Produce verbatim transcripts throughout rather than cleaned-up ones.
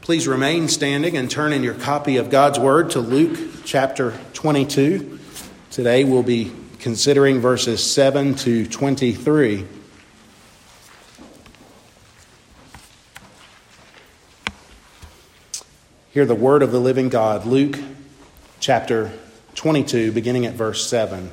Please remain standing and turn in your copy of God's Word to Luke chapter twenty-two. Today we'll be considering verses seven to twenty-three. Hear the word of the living God, Luke chapter twenty-two, beginning at verse seven.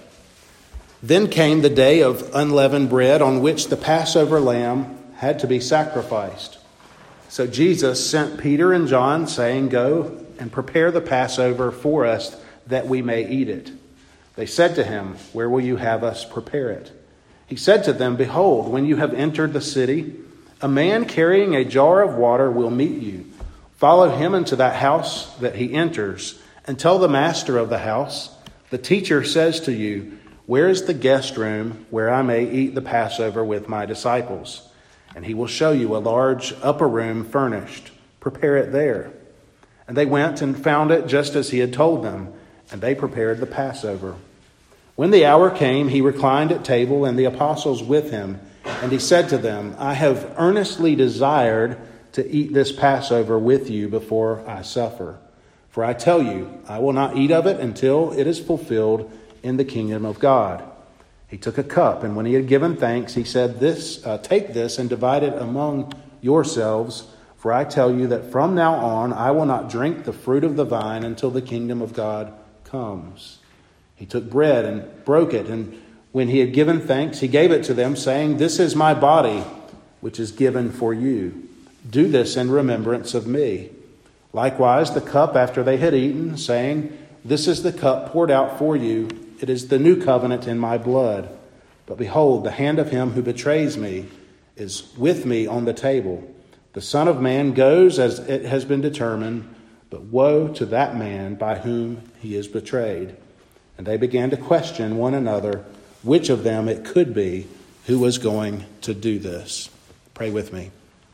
Then came the day of unleavened bread on which the Passover lamb had to be sacrificed. So Jesus sent Peter and John, saying, "Go and prepare the Passover for us, that we may eat it." They said to him, "Where will you have us prepare it?" He said to them, "Behold, when you have entered the city, a man carrying a jar of water will meet you. Follow him into that house that he enters, and tell the master of the house, 'The teacher says to you, where is the guest room where I may eat the Passover with my disciples?' And he will show you a large upper room furnished. Prepare it there." And they went and found it just as he had told them, and they prepared the Passover. When the hour came, he reclined at table, and the apostles with him. And he said to them, "I have earnestly desired to eat this Passover with you before I suffer. For I tell you, I will not eat of it until it is fulfilled in the kingdom of God." He took a cup, and when he had given thanks, he said, "This, uh, take this and divide it among yourselves. For I tell you that from now on I will not drink the fruit of the vine until the kingdom of God comes." He took bread and broke it, and when he had given thanks, he gave it to them, saying, "This is my body, which is given for you. Do this in remembrance of me." Likewise, the cup after they had eaten, saying, "This is the cup poured out for you. It is the new covenant in my blood. But behold, the hand of him who betrays me is with me on the table. The Son of Man goes as it has been determined, but woe to that man by whom he is betrayed." And they began to question one another which of them it could be who was going to do this. Pray with me.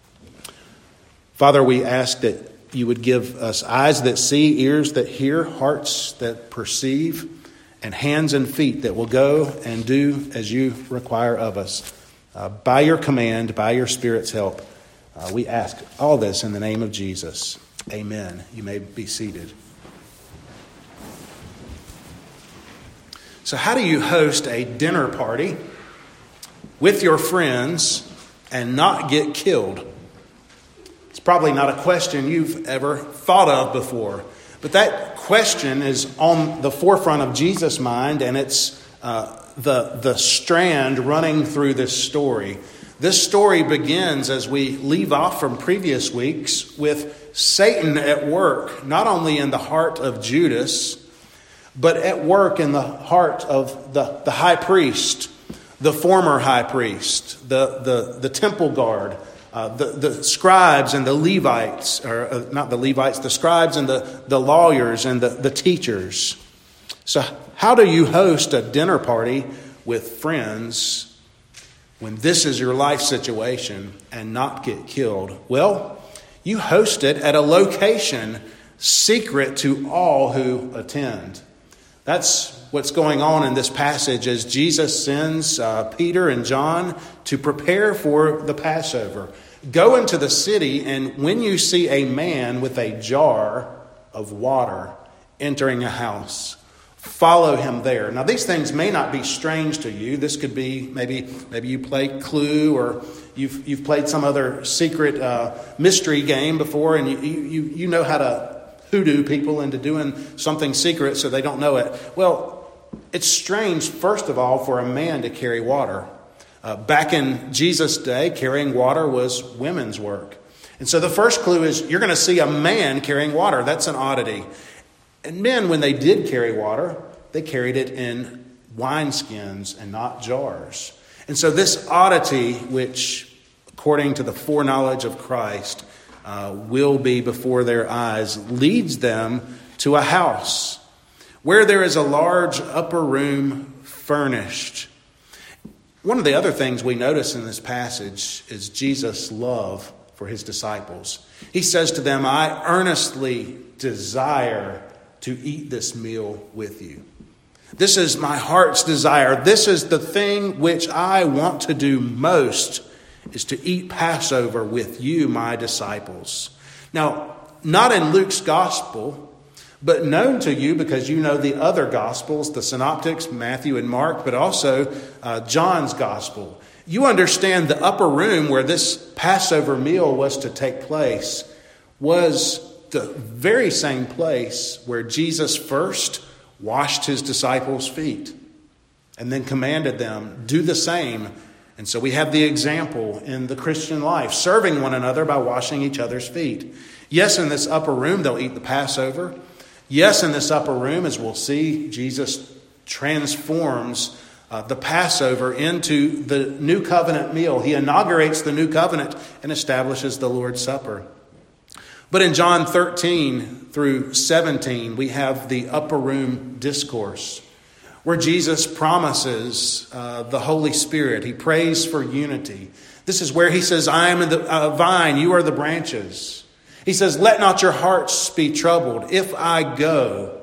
Father, we ask that you would give us eyes that see, ears that hear, hearts that perceive, and hands and feet that will go and do as you require of us. Uh, by your command, by your Spirit's help, uh, we ask all this in the name of Jesus. Amen. You may be seated. So how do you host a dinner party with your friends and not get killed? It's probably not a question you've ever thought of before. But that question is on the forefront of Jesus' mind, and it's uh, the, the strand running through this story. This story begins, as we leave off from previous weeks, with Satan at work, not only in the heart of Judas, but at work in the heart of the, the high priest, the former high priest, the, the, the temple guard, Uh, the, the scribes and the Levites, or uh, not the Levites, the scribes and the, the lawyers and the, the teachers. So how do you host a dinner party with friends when this is your life situation and not get killed? Well, you host it at a location secret to all who attend. That's what's going on in this passage as Jesus sends uh, Peter and John to prepare for the Passover. Go into the city, and when you see a man with a jar of water entering a house, follow him there. Now, these things may not be strange to you. This could be maybe maybe you play Clue, or you've you've played some other secret uh, mystery game before, and you you you know how to hoodoo people into doing something secret so they don't know it. Well, it's strange, first of all, for a man to carry water. Uh, back in Jesus' day, carrying water was women's work. And so the first clue is you're going to see a man carrying water. That's an oddity. And men, when they did carry water, they carried it in wineskins and not jars. And so this oddity, which, according to the foreknowledge of Christ, uh, will be before their eyes, leads them to a house where there is a large upper room furnished. One of the other things we notice in this passage is Jesus' love for his disciples. He says to them, "I earnestly desire to eat this meal with you. This is my heart's desire. This is the thing which I want to do most, is to eat Passover with you, my disciples." Now, not in Luke's gospel, but known to you because you know the other gospels, the synoptics, Matthew and Mark, but also uh, John's gospel. You understand the upper room where this Passover meal was to take place was the very same place where Jesus first washed his disciples' feet and then commanded them, do the same. And so we have the example in the Christian life, serving one another by washing each other's feet. Yes, in this upper room, they'll eat the Passover. Yes, in this upper room, as we'll see, Jesus transforms uh, the Passover into the new covenant meal. He inaugurates the new covenant and establishes the Lord's Supper. But in John thirteen through seventeen, we have the upper room discourse where Jesus promises uh, the Holy Spirit. He prays for unity. This is where he says, I am the uh, vine, you are the branches. He says, let not your hearts be troubled. If I go,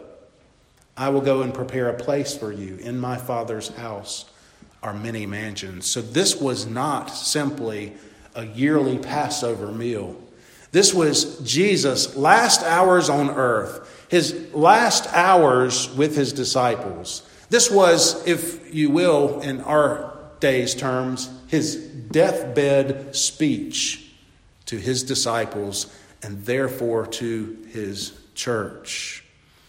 I will go and prepare a place for you. In my Father's house are many mansions. So this was not simply a yearly Passover meal. This was Jesus' last hours on earth, his last hours with his disciples. This was, if you will, in our day's terms, his deathbed speech to his disciples and therefore to his church.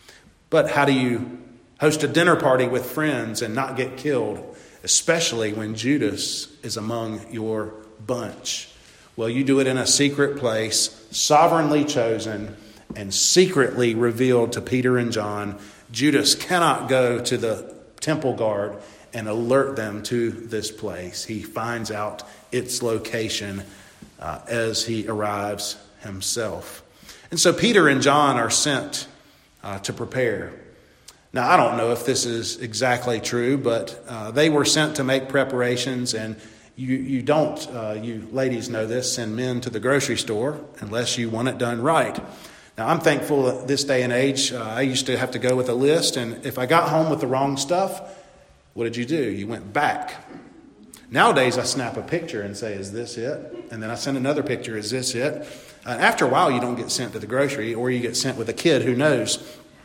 But how do you host a dinner party with friends and not get killed, especially when Judas is among your bunch? Well, you do it in a secret place, sovereignly chosen and secretly revealed to Peter and John. Judas cannot go to the temple guard and alert them to this place. He finds out its location uh, as he arrives himself. And so Peter and John are sent uh, to prepare. Now, I don't know if this is exactly true, but uh, they were sent to make preparations. And you, you don't, uh, you ladies know this, send men to the grocery store unless you want it done right. Now, I'm thankful that this day and age, uh, I used to have to go with a list. And if I got home with the wrong stuff, what did you do? You went back. Nowadays, I snap a picture and say, is this it? And then I send another picture, is this it? Uh, after a while, you don't get sent to the grocery, or you get sent with a kid, who knows.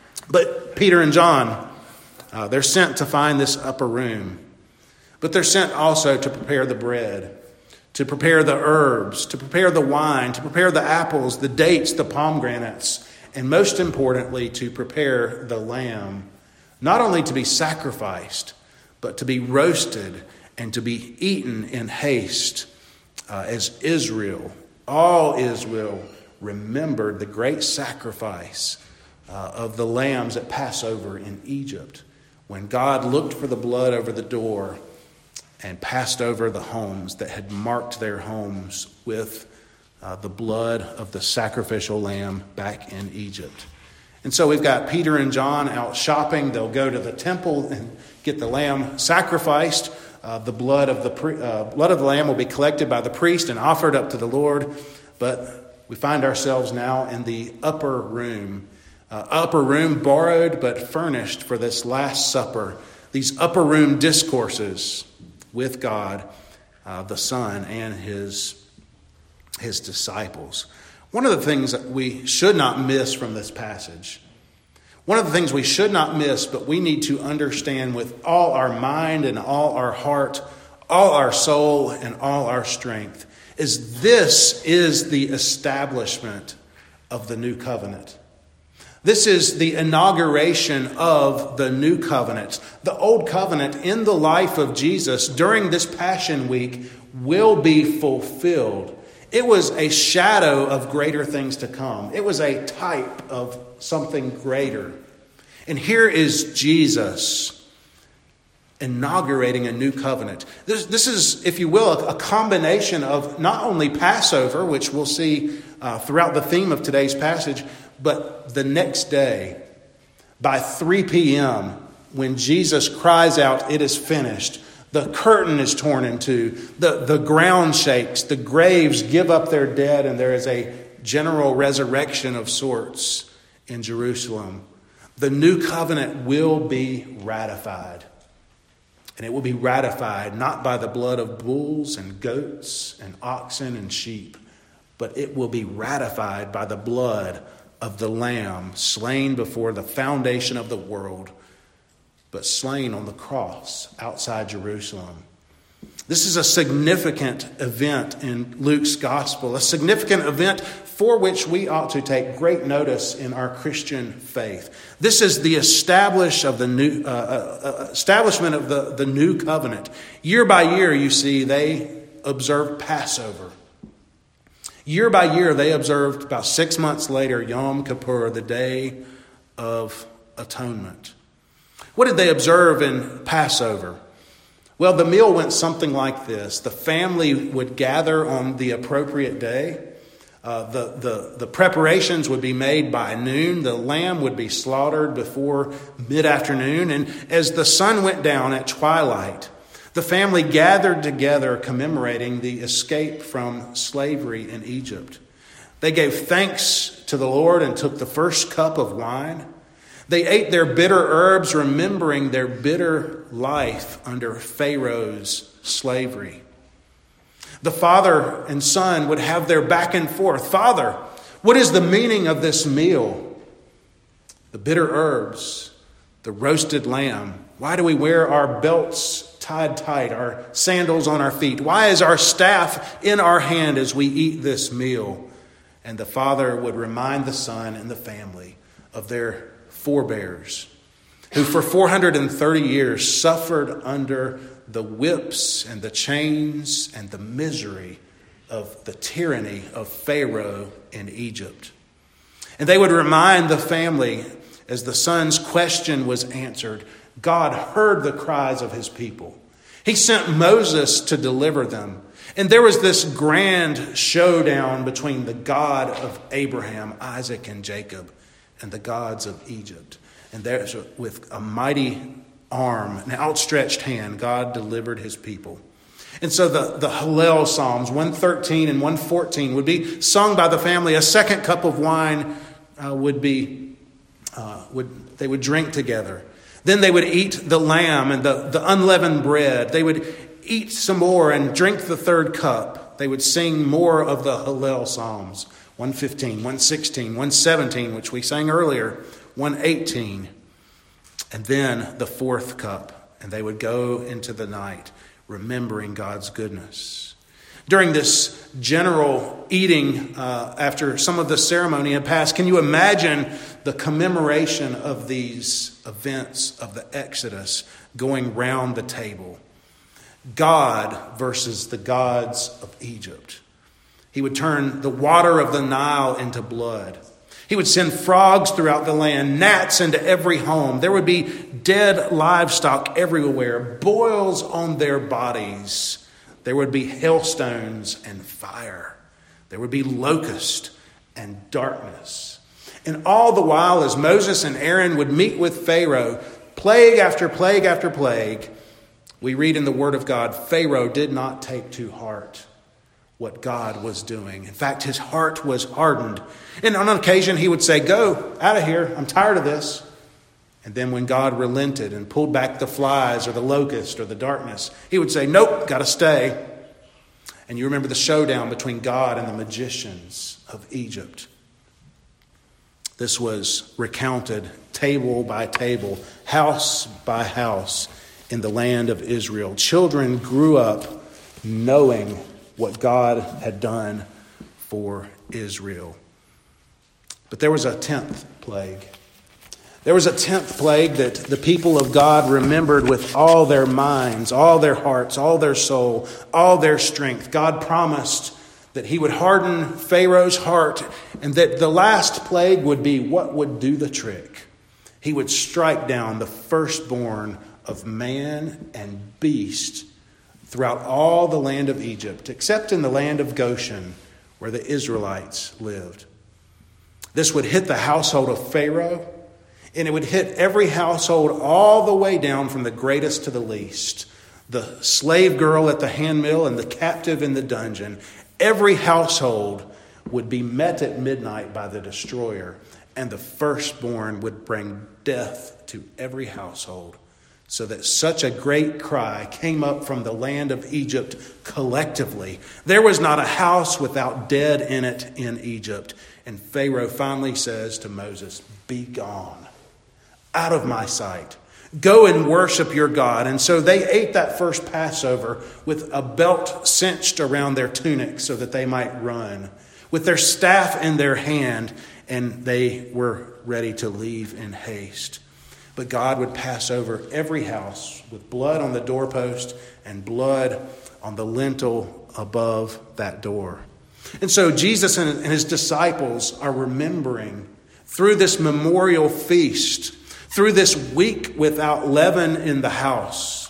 But Peter and John, uh, they're sent to find this upper room. But they're sent also to prepare the bread, to prepare the herbs, to prepare the wine, to prepare the apples, the dates, the pomegranates, and most importantly, to prepare the lamb, not only to be sacrificed, but to be roasted and to be eaten in haste, uh, as Israel, all Israel, remembered the great sacrifice uh, of the lambs at Passover in Egypt, when God looked for the blood over the door and passed over the homes that had marked their homes with uh, the blood of the sacrificial lamb back in Egypt. And so we've got Peter and John out shopping. They'll go to the temple and get the lamb sacrificed. Uh, the blood of the pre- uh, blood of the lamb will be collected by the priest and offered up to the Lord. But we find ourselves now in the upper room. Uh, upper room borrowed but furnished for this Last Supper. These upper room discourses with God, uh, the Son, and his, his disciples. One of the things that we should not miss from this passage, one of the things we should not miss, but we need to understand with all our mind and all our heart, all our soul and all our strength, is this is the establishment of the new covenant. This is the inauguration of the new covenant. The old covenant in the life of Jesus during this Passion Week will be fulfilled. It was a shadow of greater things to come. It was a type of something greater. And here is Jesus inaugurating a new covenant. This, this is, if you will, a, a combination of not only Passover, which we'll see uh, throughout the theme of today's passage, but the next day, by three p.m., when Jesus cries out, "It is finished," the curtain is torn in two, the, the ground shakes, the graves give up their dead, and there is a general resurrection of sorts in Jerusalem. The new covenant will be ratified. And it will be ratified not by the blood of bulls and goats and oxen and sheep, but it will be ratified by the blood of the Lamb slain before the foundation of the world, but slain on the cross outside Jerusalem. This is a significant event in Luke's gospel, a significant event for which we ought to take great notice in our Christian faith. This is the establish of the new uh, uh, establishment of the, the new covenant. Year by year, you see, they observed Passover. Year by year, they observed, about six months later, Yom Kippur, the Day of Atonement. What did they observe in Passover? Well, the meal went something like this. The family would gather on the appropriate day. Uh, the, the, the preparations would be made by noon. The lamb would be slaughtered before mid-afternoon. And as the sun went down at twilight, the family gathered together commemorating the escape from slavery in Egypt. They gave thanks to the Lord and took the first cup of wine. They ate their bitter herbs, remembering their bitter life under Pharaoh's slavery. The father and son would have their back and forth. Father, what is the meaning of this meal? The bitter herbs, the roasted lamb. Why do we wear our belts tied tight, our sandals on our feet? Why is our staff in our hand as we eat this meal? And the father would remind the son and the family of their forebears, who for four hundred thirty years suffered under the whips and the chains and the misery of the tyranny of Pharaoh in Egypt. And they would remind the family, as the son's question was answered, God heard the cries of his people. He sent Moses to deliver them. And there was this grand showdown between the God of Abraham, Isaac, and Jacob, and the gods of Egypt. And there, with a mighty arm, an outstretched hand, God delivered his people. And so the, the Hallel Psalms, one thirteen and one fourteen, would be sung by the family. A second cup of wine uh, would be, uh, would they would drink together. Then they would eat the lamb and the, the unleavened bread. They would eat some more and drink the third cup. They would sing more of the Hallel Psalms. one fifteen, one sixteen, one seventeen, which we sang earlier, one eighteen, and then the fourth cup, and they would go into the night remembering God's goodness. During this general eating, uh, after some of the ceremony had passed, can you imagine the commemoration of these events of the Exodus going round the table? God versus the gods of Egypt. He would turn the water of the Nile into blood. He would send frogs throughout the land, gnats into every home. There would be dead livestock everywhere, boils on their bodies. There would be hailstones and fire. There would be locust and darkness. And all the while, as Moses and Aaron would meet with Pharaoh, plague after plague after plague, we read in the Word of God, Pharaoh did not take to heart what God was doing. In fact, his heart was hardened. And on occasion, he would say, go out of here. I'm tired of this. And then when God relented and pulled back the flies or the locust or the darkness, he would say, nope, got to stay. And you remember the showdown between God and the magicians of Egypt. This was recounted table by table, house by house in the land of Israel. Children grew up knowing what God had done for Israel. But there was a tenth plague. There was a tenth plague that the people of God remembered with all their minds, all their hearts, all their soul, all their strength. God promised that he would harden Pharaoh's heart and that the last plague would be what would do the trick. He would strike down the firstborn of man and beast throughout all the land of Egypt, except in the land of Goshen, where the Israelites lived. This would hit the household of Pharaoh, and it would hit every household all the way down from the greatest to the least. The slave girl at the handmill and the captive in the dungeon. Every household would be met at midnight by the destroyer, and the firstborn would bring death to every household so that such a great cry came up from the land of Egypt collectively. There was not a house without dead in it in Egypt. And Pharaoh finally says to Moses, "Be gone, out of my sight. Go and worship your God." And so they ate that first Passover with a belt cinched around their tunic so that they might run, with their staff in their hand, and they were ready to leave in haste. But God would pass over every house with blood on the doorpost and blood on the lintel above that door. And so Jesus and his disciples are remembering through this memorial feast, through this week without leaven in the house,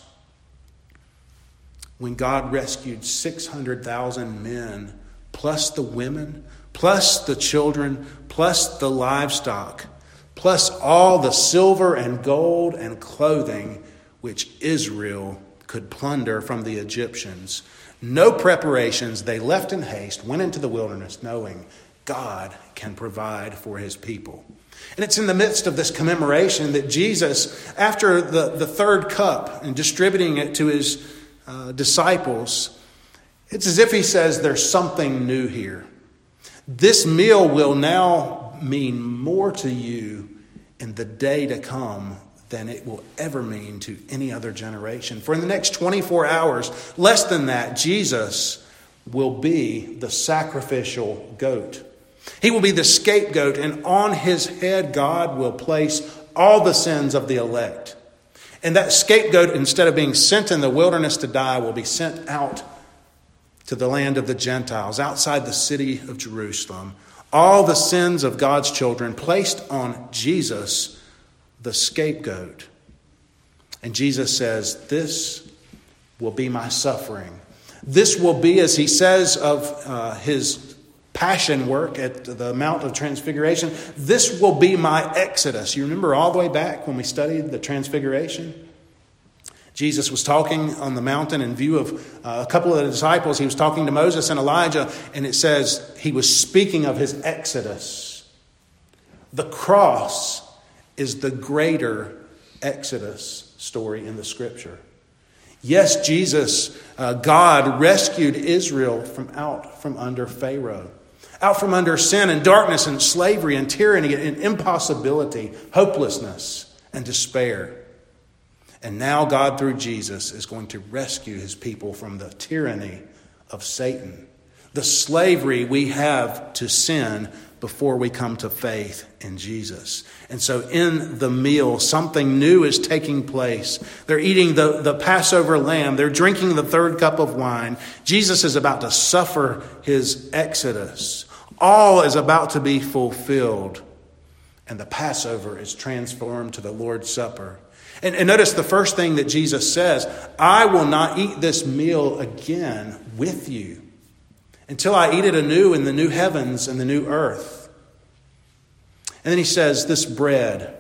when God rescued six hundred thousand men, plus the women, plus the children, plus the livestock, plus all the silver and gold and clothing which Israel could plunder from the Egyptians. No preparations. They left in haste, went into the wilderness, knowing God can provide for his people. And it's in the midst of this commemoration that Jesus, after the, the third cup and distributing it to his uh, disciples, it's as if he says there's something new here. This meal will now mean more to you in the day to come than it will ever mean to any other generation. For in the next twenty-four hours, less than that, Jesus will be the sacrificial goat. He will be the scapegoat, and on his head God will place all the sins of the elect. And that scapegoat, instead of being sent in the wilderness to die, will be sent out to the land of the Gentiles, outside the city of Jerusalem. All the sins of God's children placed on Jesus, the scapegoat. And Jesus says, this will be my suffering. This will be, as he says of uh, his passion work at the Mount of Transfiguration, this will be my exodus. You remember all the way back when we studied the Transfiguration? Jesus was talking on the mountain in view of uh, a couple of the disciples. He was talking to Moses and Elijah, and it says he was speaking of his exodus. The cross is the greater exodus story in the scripture. Yes, Jesus, uh, God rescued Israel from out from under Pharaoh, out from under sin and darkness and slavery and tyranny and impossibility, hopelessness and despair. And now God, through Jesus, is going to rescue his people from the tyranny of Satan, the slavery we have to sin before we come to faith in Jesus. And so in the meal, something new is taking place. They're eating the, the Passover lamb. They're drinking the third cup of wine. Jesus is about to suffer his exodus. All is about to be fulfilled. And the Passover is transformed to the Lord's Supper. And, and notice the first thing that Jesus says, I will not eat this meal again with you until I eat it anew in the new heavens and the new earth. And then he says, this bread,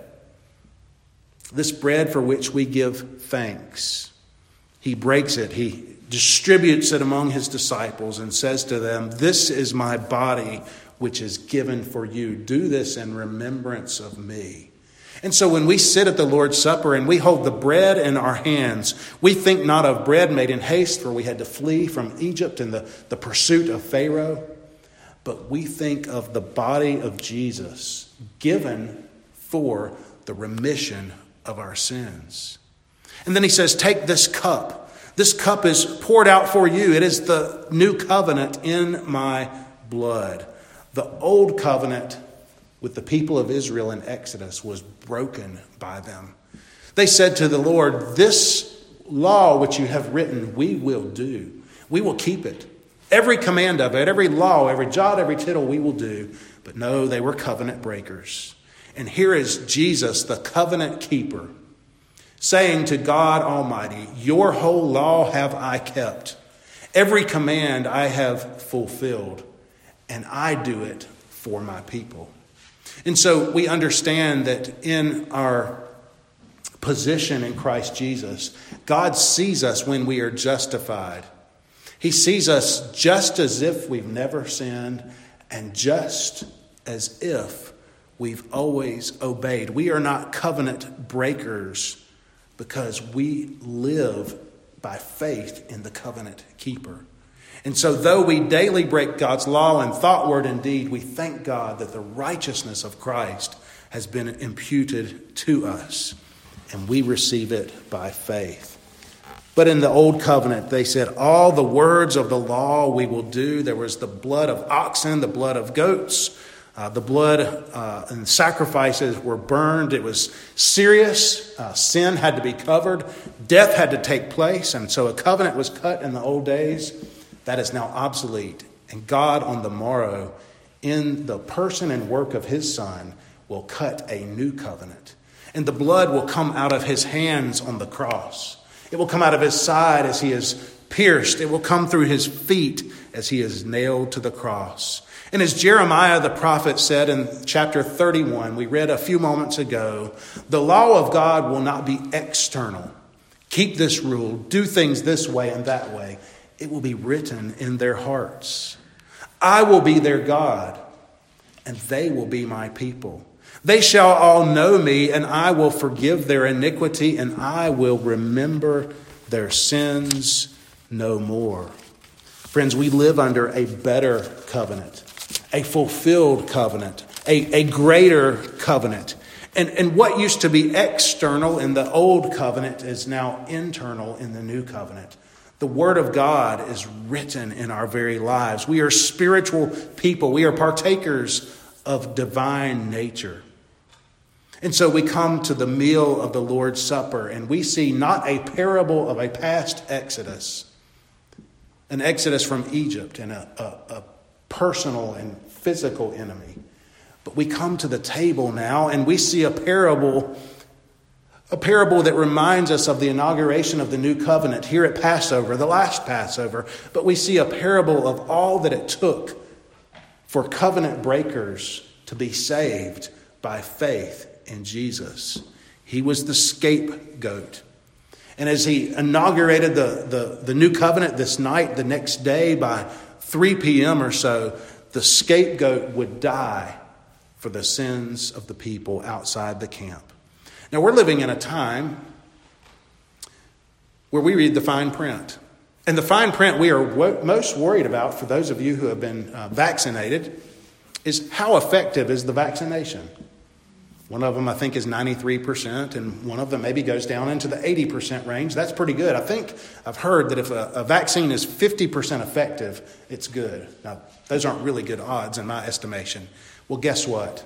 this bread for which we give thanks. He breaks it. He distributes it among his disciples and says to them, this is my body which is given for you. Do this in remembrance of me. And so when we sit at the Lord's Supper and we hold the bread in our hands, we think not of bread made in haste, for we had to flee from Egypt and the, the pursuit of Pharaoh, but we think of the body of Jesus given for the remission of our sins. And then he says, take this cup. This cup is poured out for you. It is the new covenant in my blood. The old covenant with the people of Israel in Exodus was broken by them. They said to the Lord, this law which you have written, we will do. We will keep it. Every command of it, every law, every jot, every tittle, we will do. But no, they were covenant breakers. And here is Jesus, the covenant keeper, saying to God Almighty, your whole law have I kept. Every command I have fulfilled, and I do it for my people. And so we understand that in our position in Christ Jesus, God sees us when we are justified. He sees us just as if we've never sinned and just as if we've always obeyed. We are not covenant breakers, because we live by faith in the covenant keeper. And so though we daily break God's law in thought, word, and deed, we thank God that the righteousness of Christ has been imputed to us, and we receive it by faith. But in the old covenant, they said, all the words of the law we will do. There was the blood of oxen, the blood of goats, uh, the blood uh, and sacrifices were burned. It was serious. Uh, sin had to be covered. Death had to take place. And so a covenant was cut in the old days. That is now obsolete. And God on the morrow, in the person and work of his Son, will cut a new covenant. And the blood will come out of his hands on the cross. It will come out of his side as he is pierced. It will come through his feet as he is nailed to the cross. And as Jeremiah the prophet said in chapter thirty-one, we read a few moments ago, the law of God will not be external. Keep this rule. Do things this way and that way. It will be written in their hearts. I will be their God, and they will be my people. They shall all know me, and I will forgive their iniquity, and I will remember their sins no more. Friends, we live under a better covenant, a fulfilled covenant, a, a greater covenant. And, and what used to be external in the old covenant is now internal in the new covenant. The Word of God is written in our very lives. We are spiritual people. We are partakers of divine nature. And so we come to the meal of the Lord's Supper, and we see not a parable of a past exodus, an exodus from Egypt and a, a, a personal and physical enemy. But we come to the table now, and we see a parable, a parable that reminds us of the inauguration of the new covenant here at Passover, the last Passover. But we see a parable of all that it took for covenant breakers to be saved by faith in Jesus. He was the scapegoat. And as he inaugurated the, the, the new covenant this night, the next day by three p.m. or so, the scapegoat would die for the sins of the people outside the camp. Now we're living in a time where we read the fine print. And the fine print we are wo- most worried about, for those of you who have been uh, vaccinated, is how effective is the vaccination? One of them, I think, is ninety-three percent, and one of them maybe goes down into the eighty percent range. That's pretty good. I think I've heard that if a, a vaccine is fifty percent effective, it's good. Now, those aren't really good odds in my estimation. Well, guess what?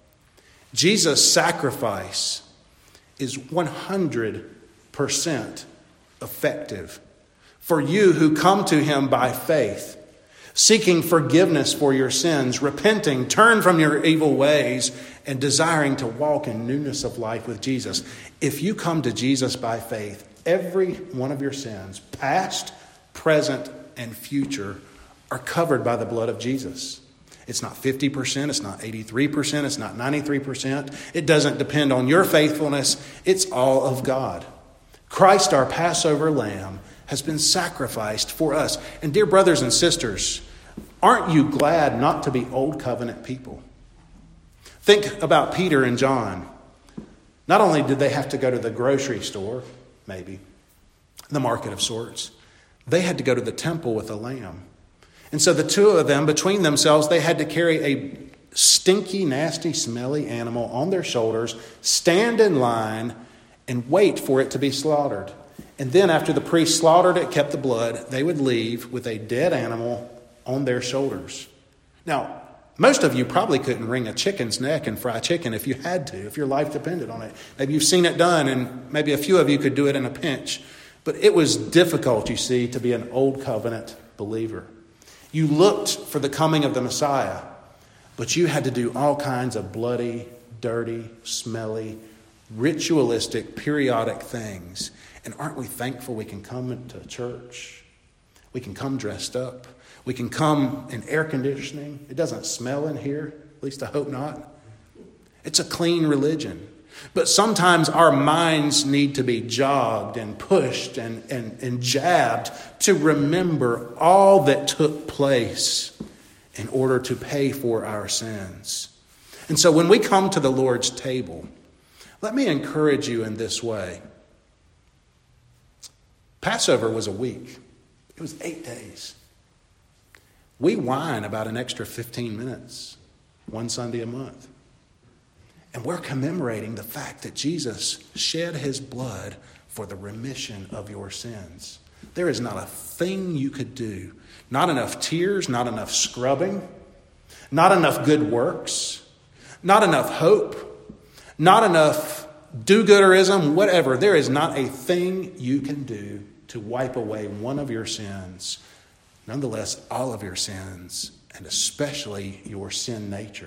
Jesus' sacrifice is one hundred percent effective for you who come to him by faith, seeking forgiveness for your sins, repenting, turn from your evil ways, and desiring to walk in newness of life with Jesus. If you come to Jesus by faith, every one of your sins, past, present, and future, are covered by the blood of Jesus. It's not fifty percent, it's not eighty-three percent, it's not ninety-three percent. It doesn't depend on your faithfulness. It's all of God. Christ, our Passover lamb, has been sacrificed for us. And dear brothers and sisters, aren't you glad not to be old covenant people? Think about Peter and John. Not only did they have to go to the grocery store, maybe, the market of sorts, they had to go to the temple with a lamb. And so the two of them, between themselves, they had to carry a stinky, nasty, smelly animal on their shoulders, stand in line, and wait for it to be slaughtered. And then after the priest slaughtered it, kept the blood, they would leave with a dead animal on their shoulders. Now, most of you probably couldn't wring a chicken's neck and fry chicken if you had to, if your life depended on it. Maybe you've seen it done, and maybe a few of you could do it in a pinch. But it was difficult, you see, to be an old covenant believer. You looked for the coming of the Messiah, but you had to do all kinds of bloody, dirty, smelly, ritualistic, periodic things. And aren't we thankful we can come into church? We can come dressed up. We can come in air conditioning. It doesn't smell in here. At least I hope not. It's a clean religion. But sometimes our minds need to be jogged and pushed and, and, and jabbed to remember all that took place in order to pay for our sins. And so when we come to the Lord's table, let me encourage you in this way. Passover was a week. It was eight days. We whine about an extra fifteen minutes one Sunday a month. And we're commemorating the fact that Jesus shed his blood for the remission of your sins. There is not a thing you could do, not enough tears, not enough scrubbing, not enough good works, not enough hope, not enough do-gooderism, whatever. There is not a thing you can do to wipe away one of your sins. Nonetheless, all of your sins, and especially your sin nature.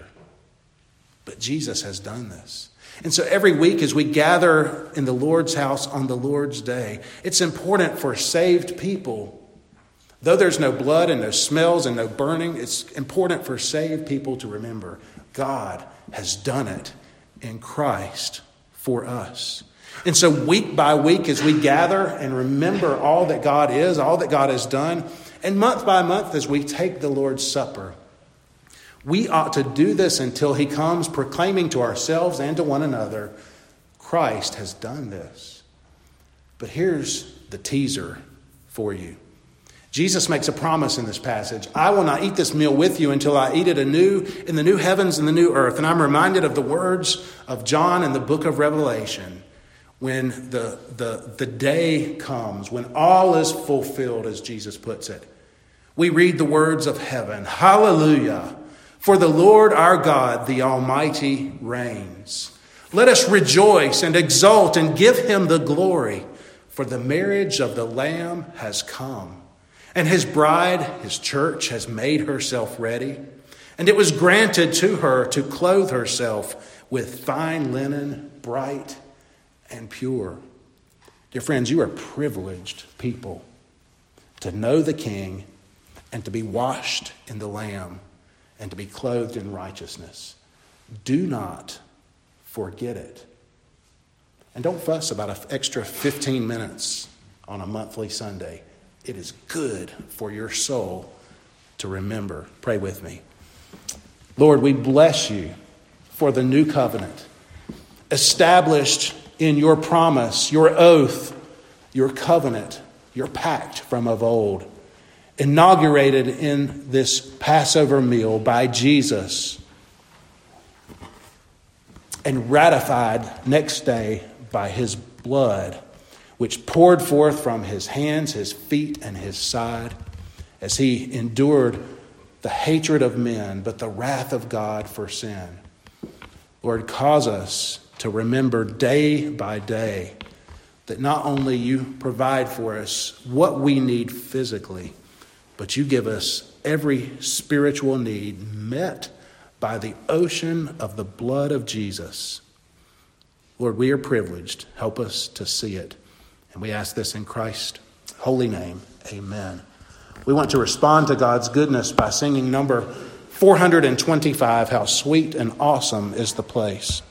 But Jesus has done this. And so every week as we gather in the Lord's house on the Lord's day, it's important for saved people, though there's no blood and no smells and no burning, it's important for saved people to remember God has done it in Christ for us. And so week by week as we gather and remember all that God is, all that God has done, and month by month as we take the Lord's Supper, we ought to do this until he comes, proclaiming to ourselves and to one another, Christ has done this. But here's the teaser for you. Jesus makes a promise in this passage. I will not eat this meal with you until I eat it anew in the new heavens and the new earth. And I'm reminded of the words of John in the book of Revelation, when the, the, the day comes, when all is fulfilled, as Jesus puts it. We read the words of heaven, hallelujah. For the Lord our God, the Almighty, reigns. Let us rejoice and exult and give him the glory, for the marriage of the Lamb has come, and his bride, his church, has made herself ready, and it was granted to her to clothe herself with fine linen, bright and pure. Dear friends, you are privileged people to know the King and to be washed in the Lamb, and to be clothed in righteousness. Do not forget it. And don't fuss about an extra fifteen minutes on a monthly Sunday. It is good for your soul to remember. Pray with me. Lord, we bless you for the new covenant, established in your promise, your oath, your covenant, your pact from of old, inaugurated in this Passover meal by Jesus and ratified next day by his blood, which poured forth from his hands, his feet, and his side as he endured the hatred of men, but the wrath of God for sin. Lord, cause us to remember day by day that not only you provide for us what we need physically, but you give us every spiritual need met by the ocean of the blood of Jesus. Lord, we are privileged. Help us to see it. And we ask this in Christ's holy name. Amen. We want to respond to God's goodness by singing number four hundred twenty-five, How Sweet and Awesome is the Place.